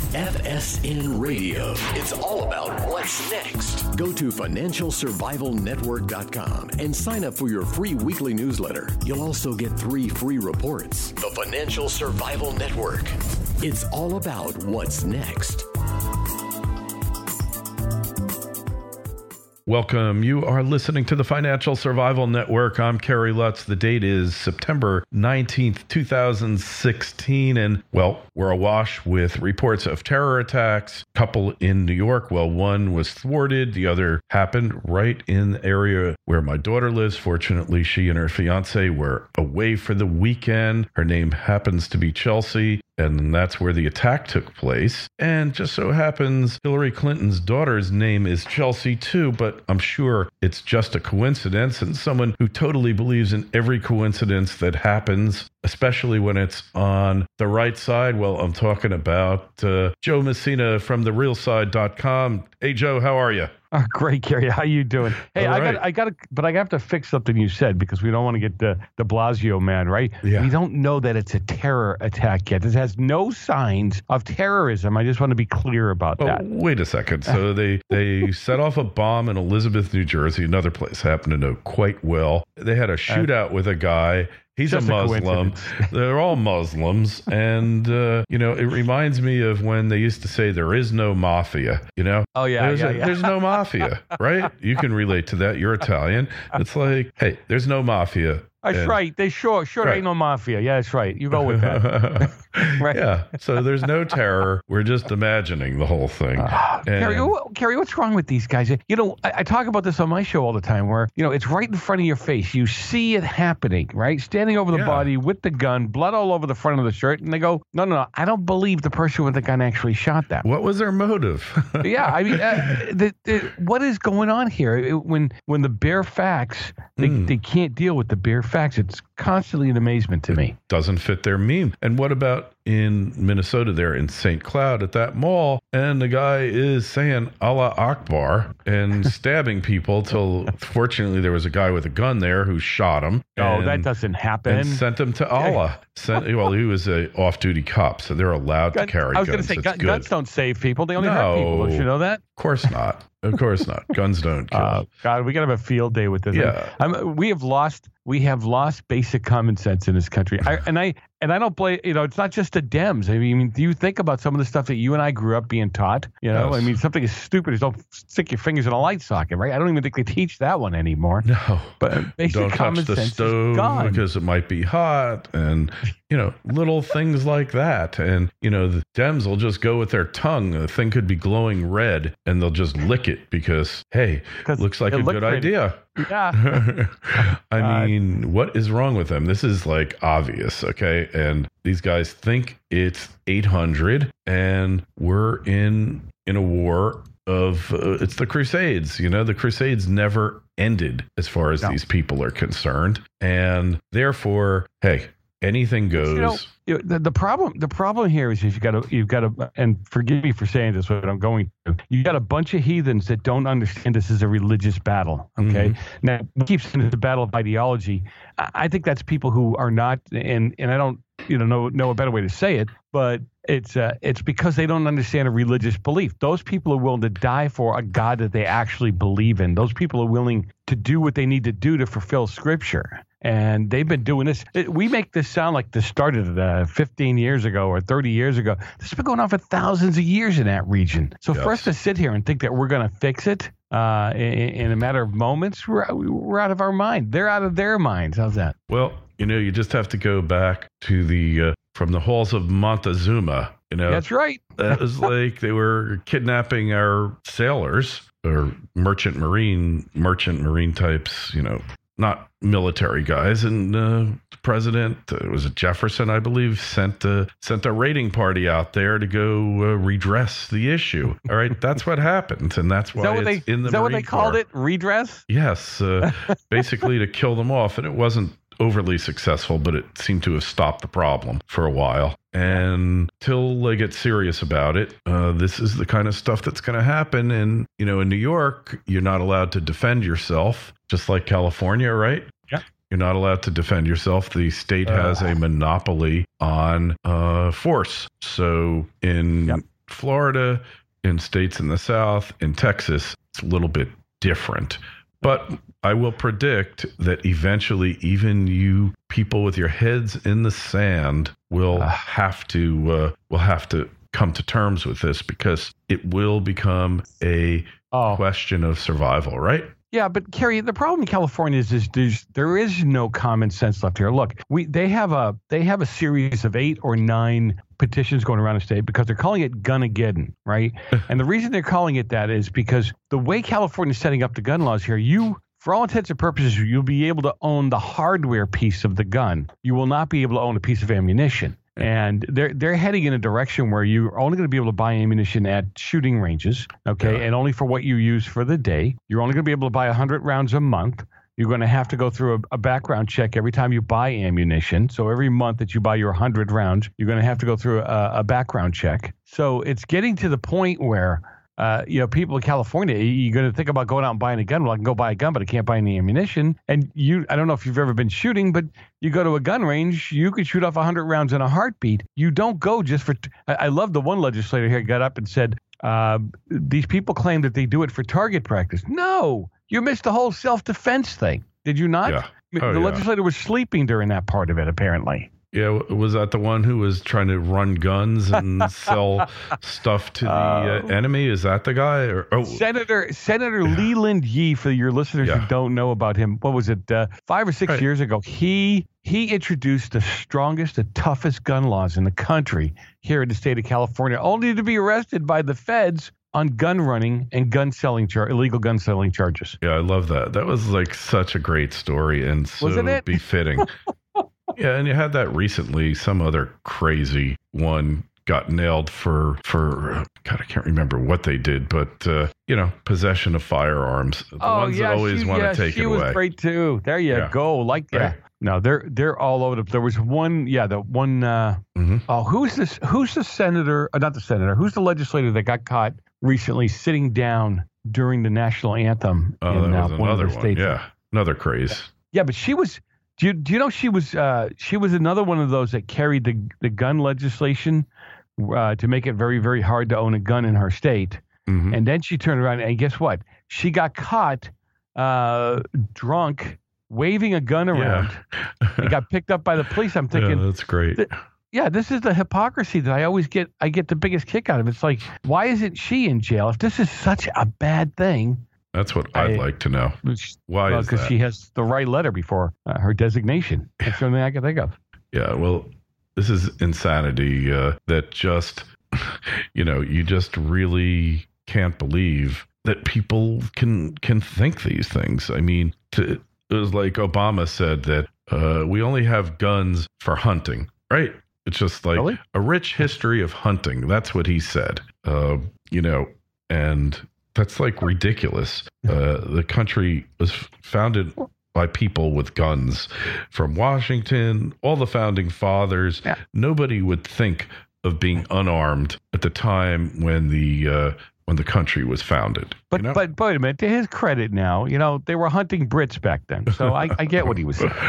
FSN Radio. It's all about what's next. Go to financialsurvivalnetwork.com and sign up for your free weekly newsletter. You'll also get 3 free reports. The Financial Survival Network. It's all about what's next. Welcome. You are listening to the Financial Survival Network. I'm Kerry Lutz. The date is September 19th, 2016. And, well, we're awash with reports of terror attacks. A couple in New York. Well, one was thwarted. The other happened right in the area where my daughter lives. Fortunately, she and her fiance were away for the weekend. Her name happens to be Chelsea. And that's where the attack took place. And just so happens, Hillary Clinton's daughter's name is Chelsea too, but I'm sure it's just a coincidence. And someone who totally believes in every coincidence that happens, especially when it's on the right side. Well, I'm talking about Joe Messina from therealside.com. Hey, Joe, how are you? Oh, great, Kerry. How you doing? Hey, right. I got to have to fix something you said because we don't want to get de Blasio man, right? Yeah. We don't know that it's a terror attack yet. It has no signs of terrorism. I just want to be clear about that. Wait a second. So they set off a bomb in Elizabeth, New Jersey, another place I happen to know quite well. They had a shootout with a guy. He's a Muslim. They're all Muslims. And, it reminds me of when they used to say there is no mafia, Oh, yeah. There's no mafia, right? You can relate to that. You're Italian. It's like, hey, there's no mafia. That's right. They sure right. ain't no mafia. Yeah, that's right. You go with that. Right. Yeah. So there's no terror. We're just imagining the whole thing. Kerry, what's wrong with these guys? I talk about this on my show all the time where, it's right in front of your face. You see it happening, right? Standing over the body with the gun, blood all over the front of the shirt. And they go, no, I don't believe the person with the gun actually shot that. What was their motive? Yeah. I mean, what is going on here? When the bare facts, they can't deal with the bare facts. It's constantly an amazement to me. Doesn't fit their meme. And what about in Minnesota there in St. Cloud at that mall? And the guy is saying Allah Akbar and stabbing people till fortunately there was a guy with a gun there who shot him. No, that doesn't happen. And sent him to Allah. He was a off-duty cop, so they're allowed to carry guns. I was going to say, guns don't save people. They only hurt people. Don't you know that? Of course not. Of course not. Guns don't kill. God, we got to have a field day with this. Yeah. We have lost basic common sense in this country. I don't blame, it's not just the Dems. I mean, do you think about some of the stuff that you and I grew up being taught? Yes. I mean, something as stupid as don't stick your fingers in a light socket, right? I don't even think they teach that one anymore. No. But basic don't common touch the sense stove is gone. because it might be hot and, little things like that. And, the Dems will just go with their tongue. The thing could be glowing red and they'll just lick it because, hey, looks like a good idea. Yeah. I mean, what is wrong with them? This is like obvious, okay? And these guys think it's 800 and we're in a war of it's the Crusades. The Crusades never ended as far as these people are concerned. And therefore, hey, anything goes. The problem here is you've got to, and forgive me for saying this, but I'm going to. You got a bunch of heathens that don't understand this is a religious battle. Okay, Now we keep saying it's a battle of ideology. I think that's people who are not, and I don't know a better way to say it, but it's because they don't understand a religious belief. Those people are willing to die for a God that they actually believe in. Those people are willing to do what they need to do to fulfill Scripture. And they've been doing this. We make this sound like this started 15 years ago or 30 years ago. This has been going on for thousands of years in that region. So for us to sit here and think that we're going to fix it in a matter of moments, we're out of our mind. They're out of their minds. How's that? Well, you just have to go back to the from the halls of Montezuma. That's right. That was like they were kidnapping our sailors or merchant marine types. Not military guys, and the president, was it Jefferson, I believe, sent a raiding party out there to go redress the issue. All right, that's what happened, and that's why in the Marine Corps. Is that what they called it? Redress? Yes, basically to kill them off, and it wasn't overly successful, but it seemed to have stopped the problem for a while. And till they get serious about it, this is the kind of stuff that's going to happen. And, in New York, you're not allowed to defend yourself, just like California, right? Yeah. You're not allowed to defend yourself. The state has a monopoly on force. So in Florida, in states in the South, in Texas, it's a little bit different. But I will predict that eventually even you people with your heads in the sand will have to come to terms with this, because it will become a question of survival, right? Yeah, but Kerry, the problem in California is there is no common sense left here. Look, they have a series of 8 or 9 petitions going around the state because they're calling it Gunageddon, right? And the reason they're calling it that is because the way California is setting up the gun laws here, for all intents and purposes, you'll be able to own the hardware piece of the gun. You will not be able to own a piece of ammunition. And they're heading in a direction where you're only going to be able to buy ammunition at shooting ranges, okay, and only for what you use for the day. You're only going to be able to buy 100 rounds a month. You're going to have to go through a background check every time you buy ammunition. So every month that you buy your 100 rounds, you're going to have to go through a background check. So it's getting to the point where people in California, you're going to think about going out and buying a gun. Well, I can go buy a gun, but I can't buy any ammunition. And I don't know if you've ever been shooting, but you go to a gun range, you can shoot off 100 rounds in a heartbeat. You don't go just for. I love the one legislator here got up and said, these people claim that they do it for target practice. No, you missed the whole self-defense thing. Did you not? Yeah. The legislator was sleeping during that part of it, apparently. Yeah, was that the one who was trying to run guns and sell stuff to the enemy? Is that the guy? Senator Leland Yee, for your listeners who don't know about him, what was it, 5 or 6 years ago? He introduced the strongest, the toughest gun laws in the country here in the state of California, only to be arrested by the feds on gun running and illegal gun selling charges. Yeah, I love that. That was like such a great story and so befitting. Yeah, and you had that recently. Some other crazy one got nailed for God, I can't remember what they did, but possession of firearms. The ones that always want to take it away. She was great too. There you go. No, they're all over. There was one. Yeah, the one. Who's this? Who's the senator? Not the senator. Who's the legislator that got caught recently sitting down during the national anthem in one of the states? Yeah, another craze. Yeah, but she was. Do you know she was another one of those that carried the gun legislation to make it very, very hard to own a gun in her state. Mm-hmm. And then she turned around and guess what? She got caught drunk waving a gun around. And got picked up by the police. I'm thinking, that's great. This is the hypocrisy that I get the biggest kick out of. It's like, why isn't she in jail? If this is such a bad thing. That's what I'd like to know. Why is that? Because she has the right letter before her designation. That's the only thing I can think of. Yeah, well, this is insanity that just, you just really can't believe that people can think these things. I mean, it was like Obama said that we only have guns for hunting, right? It's just like really? A rich history of hunting. That's what he said, and that's like ridiculous. The country was founded by people with guns from Washington, all the founding fathers. Yeah. Nobody would think of being unarmed at the time when the country was founded. But wait a minute, to his credit now, they were hunting Brits back then. So I get what he was saying.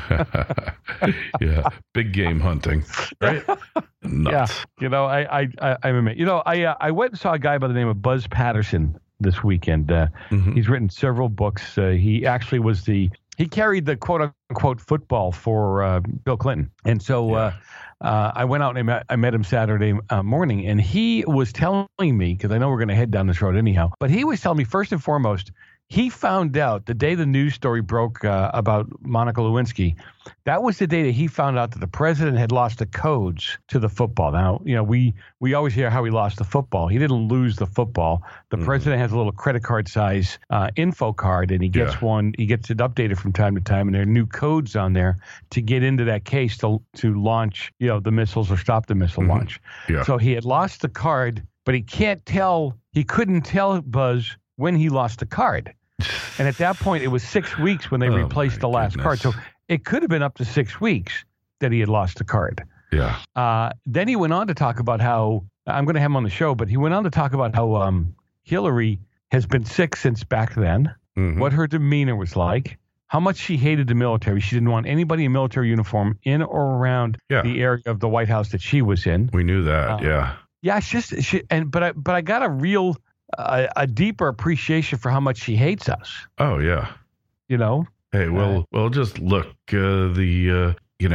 Yeah, big game hunting, right? Nuts. Yeah, I admit, I went and saw a guy by the name of Buzz Patterson this weekend. He's written several books. He actually was he carried the quote unquote football for Bill Clinton. And so I went out and I met him Saturday morning, and he was telling me, because I know we're going to head down this road anyhow, but he was telling me first and foremost, he found out the day the news story broke about Monica Lewinsky. That was the day that he found out that the president had lost the codes to the football. Now, we always hear how he lost the football. He didn't lose the football. The president has a little credit card size info card, and he gets one. He gets it updated from time to time, and there are new codes on there to get into that case to launch, the missiles or stop the missile launch. Yeah. So he had lost the card, but he couldn't tell Buzz when he lost the card. And at that point, it was 6 weeks when they replaced the last card. So it could have been up to 6 weeks that he had lost the card. Yeah. Then he went on to talk about how, I'm going to have him on the show, but he went on to talk about how Hillary has been sick since back then, what her demeanor was like, how much she hated the military. She didn't want anybody in military uniform in or around the area of the White House that she was in. We knew that, yeah. Yeah, it's just but I got a real a deeper appreciation for how much she hates us. Oh yeah. You know. Hey, well, just look the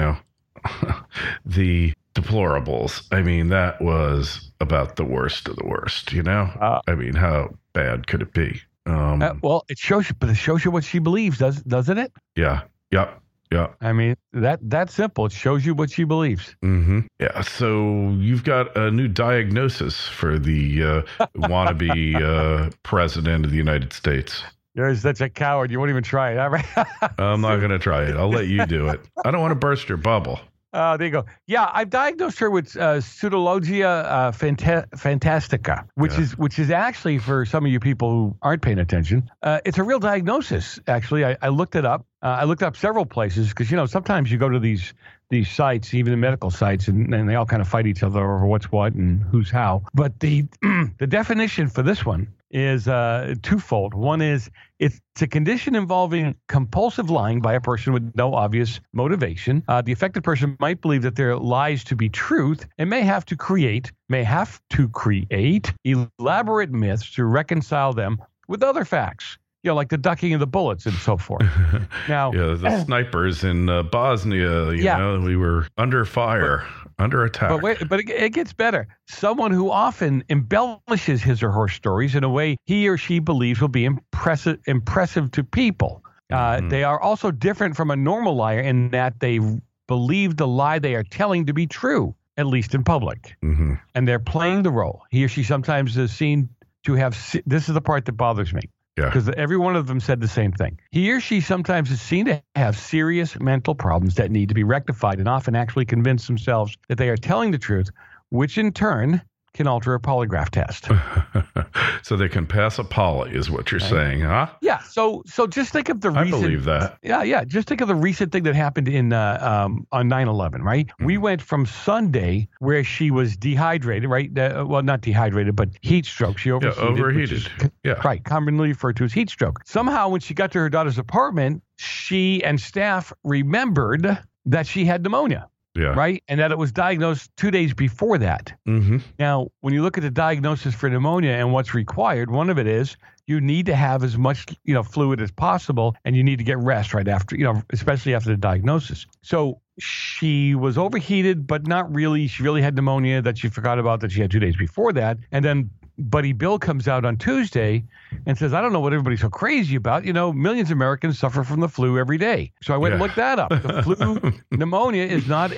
the deplorables. I mean, that was about the worst of the worst. You know. I mean, how bad could it be? Well, it shows you what she believes, doesn't it? Yeah. Yep. Yeah. I mean, that's simple. It shows you what she believes. Mm-hmm. Yeah. So you've got a new diagnosis for the wannabe president of the United States. You're such a coward. You won't even try it. All right. I'm not going to try it. I'll let you do it. I don't want to burst your bubble. There you go. Yeah, I've diagnosed her with pseudologia fantastica, which is actually, for some of you people who aren't paying attention, it's a real diagnosis. Actually, I looked it up. I looked up several places because sometimes you go to these sites, even the medical sites, and they all kind of fight each other over what's what and who's how. But the the definition for this one is twofold. One is it's a condition involving compulsive lying by a person with no obvious motivation. The affected person might believe that their lies to be truth and may have to create elaborate myths to reconcile them with other facts. Like the ducking of the bullets and so forth. Now, the snipers in Bosnia, we were under fire, under attack. But it gets better. Someone who often embellishes his or her stories in a way he or she believes will be impressive to people. They are also different from a normal liar in that they believe the lie they are telling to be true, at least in public. Mm-hmm. And they're playing the role. He or she sometimes is seen to have, this is the part that bothers me. Yeah. Because every one of them said the same thing. He or she sometimes is seen to have serious mental problems that need to be rectified and often actually convince themselves that they are telling the truth, which in turn can alter a polygraph test. So they can pass a poly is what you're saying, huh? Yeah. So just think of the recent. I believe that. Yeah. Just think of the recent thing that happened on 9/11, right? Mm-hmm. We went from Sunday where she was dehydrated, right? Well, not dehydrated, but heat stroke. She overheated. Right. Commonly referred to as heat stroke. Somehow when she got to her daughter's apartment, she and staff remembered that she had pneumonia. Yeah. Right. And that it was diagnosed 2 days before that. Mm-hmm. Now, when you look at the diagnosis for pneumonia and what's required, one of it is you need to have as much, fluid as possible, and you need to get rest right after, especially after the diagnosis. So she was overheated, but not really. She really had pneumonia that she forgot about that she had 2 days before that. And then Buddy Bill comes out on Tuesday and says, I don't know what everybody's so crazy about. Millions of Americans suffer from the flu every day. So I went and looked that up. The flu, pneumonia is not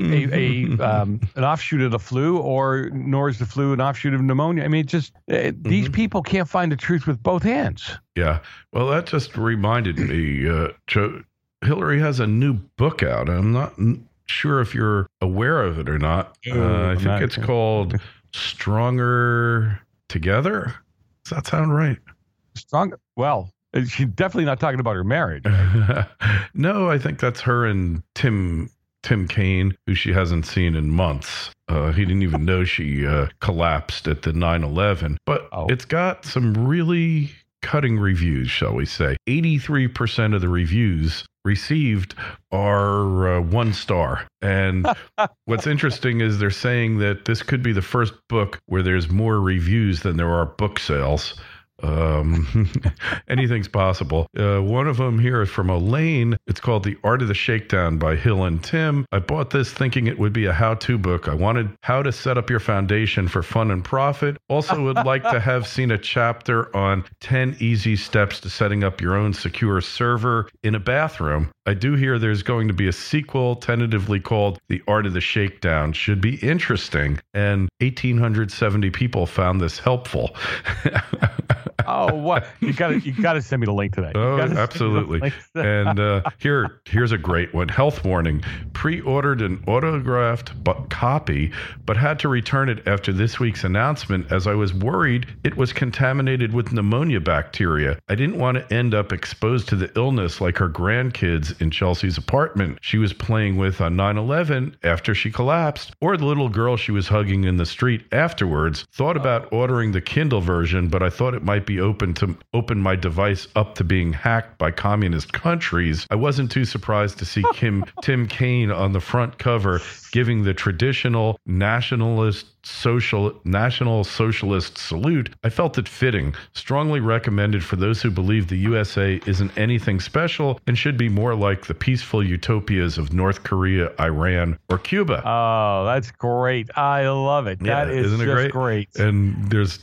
an offshoot of the flu, nor is the flu an offshoot of pneumonia. I mean, these people can't find the truth with both hands. Yeah. Well, that just reminded me, Joe, Hillary has a new book out. I'm not sure if you're aware of it or not. I think it's called Stronger Together. Does that sound right? Stronger. Well, she's definitely not talking about her marriage. Right? No, I think that's her and Tim Kaine, who she hasn't seen in months. He didn't even know she collapsed at the 9/11. But It's got some really cutting reviews, shall we say. 83% of the reviews received are 1 star. And what's interesting is they're saying that this could be the first book where there's more reviews than there are book sales. Anything's possible. One of them here is from Elaine. It's called The Art of the Shakedown by Hill and Tim. I bought this thinking it would be a how-to book. I wanted how to set up your foundation for fun and profit. Also would like to have seen a chapter on 10 easy steps to setting up your own secure server in a bathroom. I do hear there's going to be a sequel tentatively called The Art of the Shakedown. Should be interesting. And 1,870 people found this helpful. Oh, what? You gotta send me the link today. Oh, absolutely. And here's a great one. Health warning. Pre-ordered an autographed copy, but had to return it after this week's announcement as I was worried it was contaminated with pneumonia bacteria. I didn't want to end up exposed to the illness like her grandkids in Chelsea's apartment she was playing with on 9/11 after she collapsed, or the little girl she was hugging in the street afterwards. Thought about ordering the Kindle version, but I thought it might be open my device up to being hacked by communist countries, I wasn't too surprised to see Tim Kaine on the front cover giving the traditional National Socialist salute. I felt it fitting, strongly recommended for those who believe the USA isn't anything special and should be more like the peaceful utopias of North Korea, Iran, or Cuba. Oh, that's great. I love it. Yeah, that is isn't it just great? great. And there's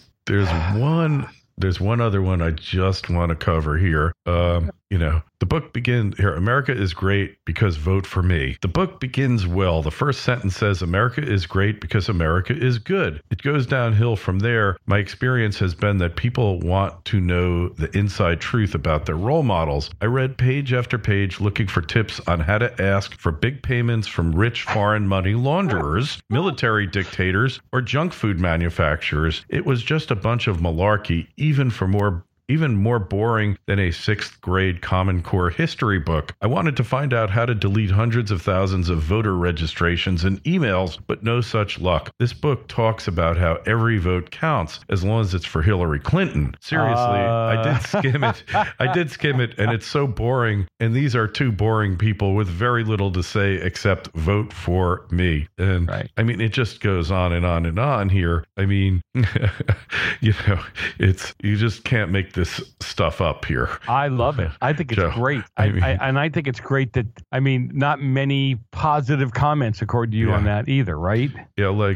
one other one I just want to cover here. The book begins here. America is great because vote for me. The book begins well. The first sentence says America is great because America is good. It goes downhill from there. My experience has been that people want to know the inside truth about their role models. I read page after page looking for tips on how to ask for big payments from rich foreign money launderers, military dictators, or junk food manufacturers. It was just a bunch of malarkey, even more boring than a 6th grade Common Core history book. I wanted to find out how to delete hundreds of thousands of voter registrations and emails, but no such luck. This book talks about how every vote counts as long as it's for Hillary Clinton. Seriously, I did skim it, and it's so boring. And these are two boring people with very little to say except vote for me. And right. I mean, it just goes on and on and on here. I mean, you just can't make this stuff up here. I love it. I think it's great. I think it's great that, not many positive comments according to you on that either, right? Yeah,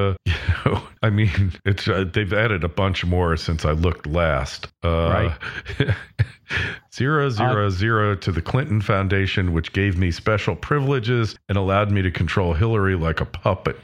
it's they've added a bunch more since I looked last. Right. 000 to the Clinton Foundation, which gave me special privileges and allowed me to control Hillary like a puppet.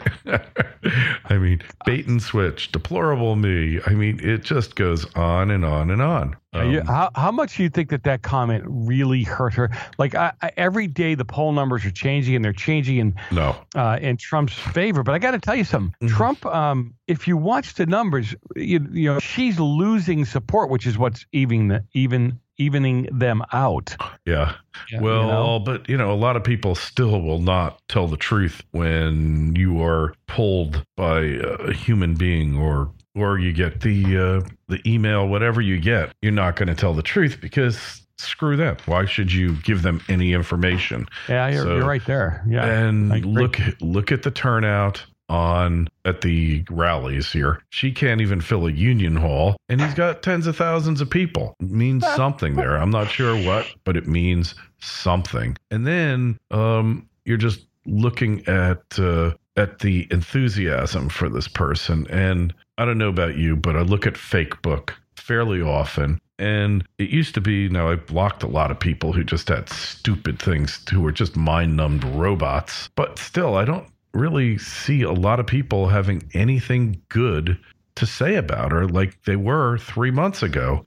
Bait and switch, deplorable me. It just goes on and on and on. How much do you think that comment really hurt her? Like every day the poll numbers are changing, and they're changing in Trump's favor. But I got to tell you something. Mm-hmm. Trump, if you watch the numbers, she's losing support, which is what's evening them out. Yeah. Well, but a lot of people still will not tell the truth when you are pulled by a human being or you get the email, whatever you get. You're not going to tell the truth because screw them. Why should you give them any information? Yeah, you're right there. Yeah. And look at the turnout at the rallies here. She can't even fill a union hall, and he's got tens of thousands of people. It means something there. I'm not sure what, but it means something. And then you're just looking at the enthusiasm for this person. And I don't know about you, but I look at Fake Book fairly often. And it used to be, now I blocked a lot of people who just had stupid things, who were just mind-numbed robots. But still, I don't really see a lot of people having anything good to say about her like they were 3 months ago.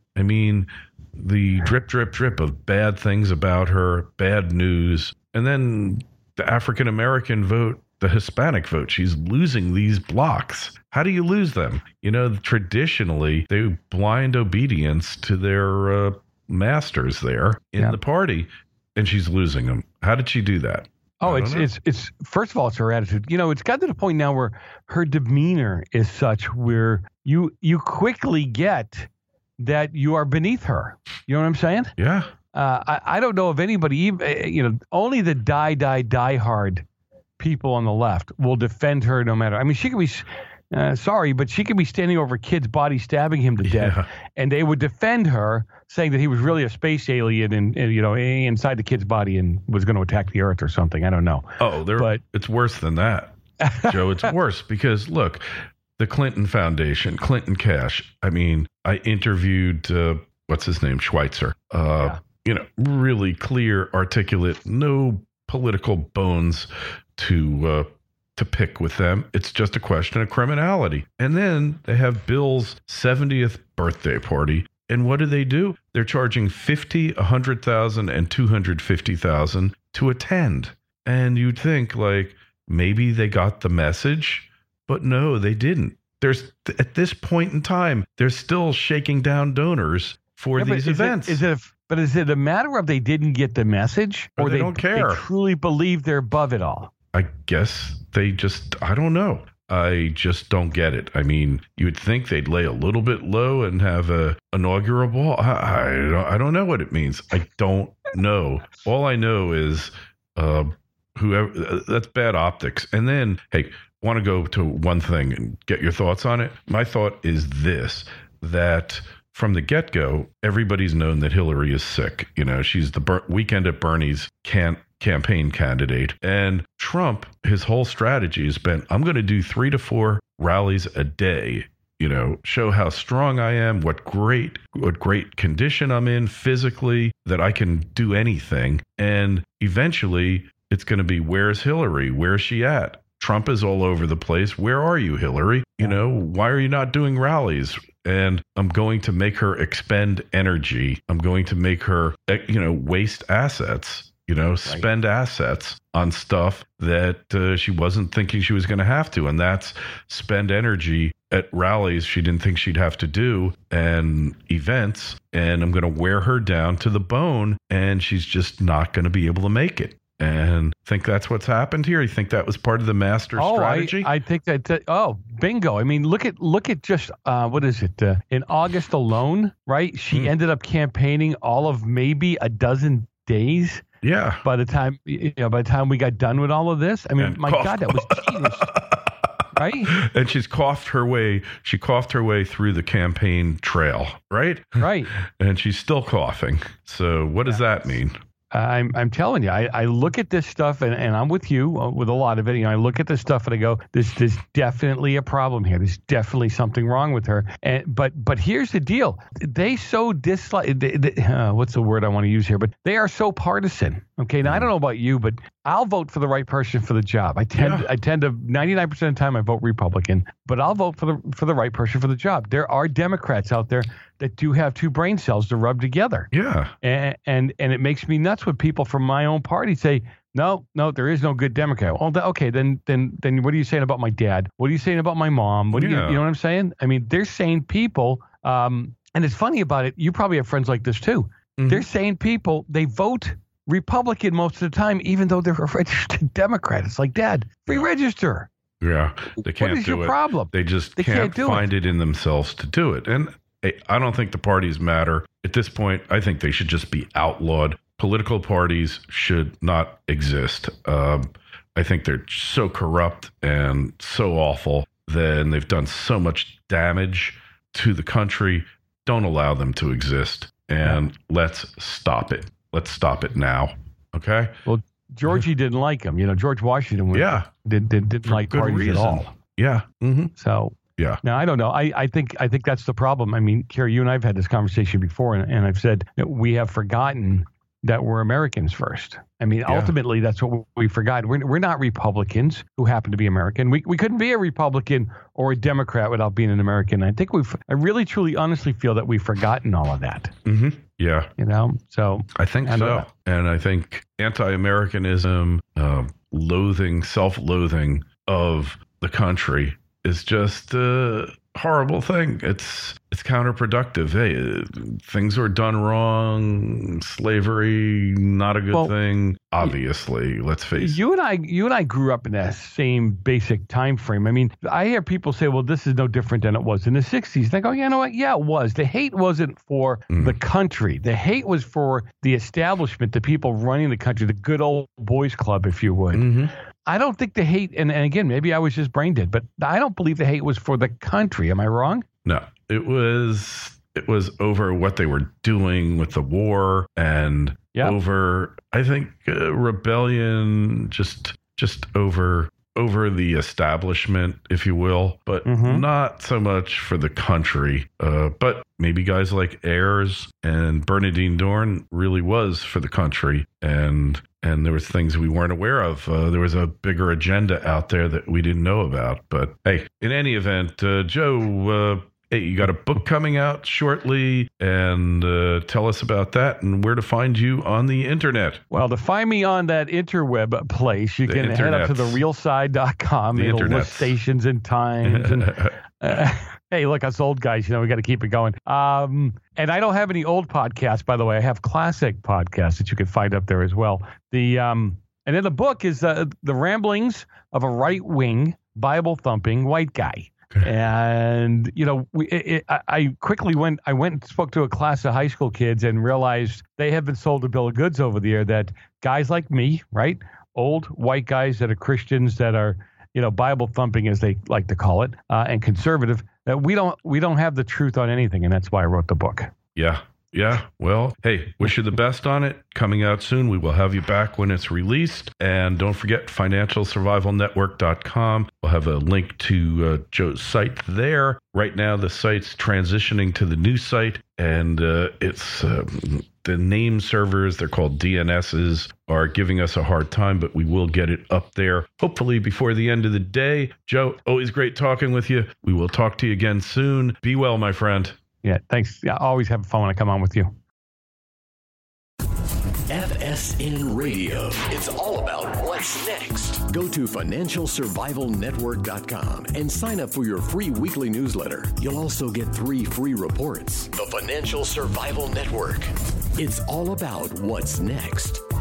The drip, drip, drip of bad things about her, bad news. And then the African-American vote, the Hispanic vote, she's losing these blocks. How do you lose them? Traditionally, they blind obedience to their masters there in the party, and she's losing them. How did she do that? Oh, it's first of all, it's her attitude. It's gotten to the point now where her demeanor is such where you quickly get that you are beneath her. You know what I'm saying? Yeah. I don't know of anybody, only the die hard people on the left will defend her no matter. She could be, sorry, but she could be standing over a kid's body, stabbing him to death, and they would defend her, saying that he was really a space alien and inside the kid's body and was going to attack the Earth or something. I don't know. But it's worse than that, Joe. It's worse because look, the Clinton Foundation, Clinton Cash. I interviewed what's his name, Schweitzer. Really clear, articulate, no political bones to pick with them. It's just a question of criminality. And then they have Bill's 70th birthday party. And what do? They're charging $50,000, $100,000, and $250,000 to attend. And you'd think maybe they got the message, but no, they didn't. At this point in time, they're still shaking down donors for these events. Is it a matter of they didn't get the message, or they don't care? They truly believe they're above it all. I guess they just, I don't know. I just don't get it. I mean, you would think they'd lay a little bit low and have a inaugural ball. I don't know what it means. I don't know. All I know is whoever, that's bad optics. And then, hey, want to go to one thing and get your thoughts on it? My thought is this, that from the get-go, everybody's known that Hillary is sick. You know, she's the Weekend at Bernie's campaign candidate. And Trump, his whole strategy has been, I'm going to do 3 to 4 rallies a day, you know, show how strong I am, what great condition I'm in physically, that I can do anything. And eventually it's going to be, where's Hillary? Where's she at? Trump is all over the place. Where are you, Hillary? You know, why are you not doing rallies? And I'm going to make her expend energy. I'm going to make her, you know, waste assets, you know, spend assets on stuff that she wasn't thinking she was going to have to. And that's spend energy at rallies she didn't think she'd have to do and events. And I'm going to wear her down to the bone. And she's just not going to be able to make it. And think that's what's happened here? You think that was part of the master strategy? I think that, bingo. I mean, look at just, what is it? In August alone, right? She ended up campaigning all of maybe a dozen days. Yeah. By the time we got done with all of this, I mean, and my God, that was genius. Right? And she coughed her way through the campaign trail, right? Right. And she's still coughing. So what does that mean? I'm telling you, I look at this stuff and I'm with you with a lot of it. You know, I look at this stuff and I go, there's definitely a problem here. There's definitely something wrong with her. But here's the deal. They so dislike, what's the word I want to use here? But they are so partisan. Okay. Now I don't know about you, but I'll vote for the right person for the job. I tend to 99% of the time I vote Republican, but I'll vote for the right person for the job. There are Democrats out there that do have two brain cells to rub together. Yeah. And it makes me nuts when people from my own party say, no, there is no good Democrat. Well, okay, then what are you saying about my dad? What are you saying about my mom? You know what I'm saying? I mean, they're saying people, and it's funny about it. You probably have friends like this too. Mm-hmm. They're saying people, they vote Republican most of the time, even though they're a registered Democrat. It's like, Dad, re-register. Yeah, they can't do it. What is your problem? They just can't find it in themselves to do it. And I don't think the parties matter. At this point, I think they should just be outlawed. Political parties should not exist. I think they're so corrupt and so awful. Then they've done so much damage to the country. Don't allow them to exist. And let's stop it. Let's stop it now. Okay? Well, Georgie didn't like him. You know, George Washington didn't like parties reason. at all. Yeah. Mm-hmm. So... yeah. Now, I don't know. I think that's the problem. I mean, Carrie, you and I have had this conversation before, and I've said that we have forgotten that we're Americans first. I mean, ultimately, that's what we forgot. We're not Republicans who happen to be American. We couldn't be a Republican or a Democrat without being an American. I think I really, truly, honestly feel that we've forgotten all of that. Mm-hmm. Yeah. You know, so. I think so. And I think anti-Americanism, self-loathing of the country is just a horrible thing. It's counterproductive. Hey, things are done wrong. Slavery, not a good thing. Obviously, let's face it. You and I grew up in that same basic time frame. I mean, I hear people say, well, this is no different than it was in the 60s. And I go, you know what? Yeah, it was. The hate wasn't for the country. The hate was for the establishment, the people running the country, the good old boys club, if you would. Mm-hmm. I don't think the hate, and again, maybe I was just brain dead, but I don't believe the hate was for the country. Am I wrong? No, it was over what they were doing with the war and over, I think, rebellion, just over the establishment, if you will, but not so much for the country. But maybe guys like Ayers and Bernardine Dohrn really was for the country, and there was things we weren't aware of. There was a bigger agenda out there that we didn't know about. But hey, in any event, Joe, hey, you got a book coming out shortly, and tell us about that and where to find you on the internet. Well, to find me on that interweb place, you can head up to therealside.com. It'll list stations and times. And, hey, look, us old guys, we got to keep it going. And I don't have any old podcasts, by the way. I have classic podcasts that you can find up there as well. And then the book is The Ramblings of a Right-Wing Bible-thumping white guy. And, you know, I went and spoke to a class of high school kids and realized they have been sold a bill of goods over the year that guys like me, right, old white guys that are Christians that are, you know, Bible thumping, as they like to call it, and conservative, that we don't have the truth on anything. And that's why I wrote the book. Yeah. Yeah. Well, hey, wish you the best on it. Coming out soon. We will have you back when it's released. And don't forget, financialsurvivalnetwork.com. We'll have a link to Joe's site there. Right now, the site's transitioning to the new site, and it's the name servers, they're called DNSs, are giving us a hard time, but we will get it up there, hopefully before the end of the day. Joe, always great talking with you. We will talk to you again soon. Be well, my friend. Yeah, thanks. I always have fun when I come on with you. FSN Radio. It's all about what's next. Go to financialsurvivalnetwork.com and sign up for your free weekly newsletter. You'll also get 3 free reports. The Financial Survival Network. It's all about what's next.